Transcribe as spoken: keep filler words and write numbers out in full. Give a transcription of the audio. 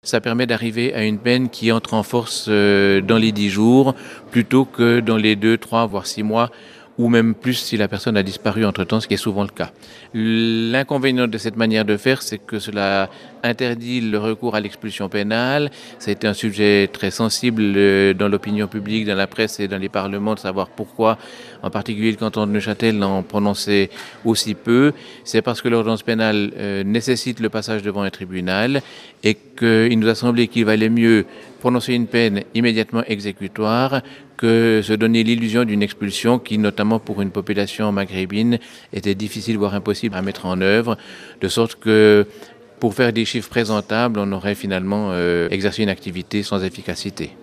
Ça permet d'arriver à une peine qui entre en force euh, dans les dix jours plutôt que dans les deux, trois, voire six mois ou même plus si la personne a disparu entre-temps, ce qui est souvent le cas. L'inconvénient de cette manière de faire, c'est que cela interdit le recours à l'expulsion pénale. Ça a été un sujet très sensible euh, dans l'opinion publique, dans la presse et dans les parlements, de savoir pourquoi, en particulier le canton de Neuchâtel, en prononçait aussi peu. C'est parce que l'ordonnance pénale euh, nécessite le passage devant un tribunal et qu'il nous a semblé qu'il valait mieux prononcer une peine immédiatement exécutoire que se donner l'illusion d'une expulsion qui, notamment pour une population maghrébine, était difficile, voire impossible à mettre en œuvre, de sorte que pour faire des chiffres présentables, on aurait finalement euh, exercé une activité sans efficacité.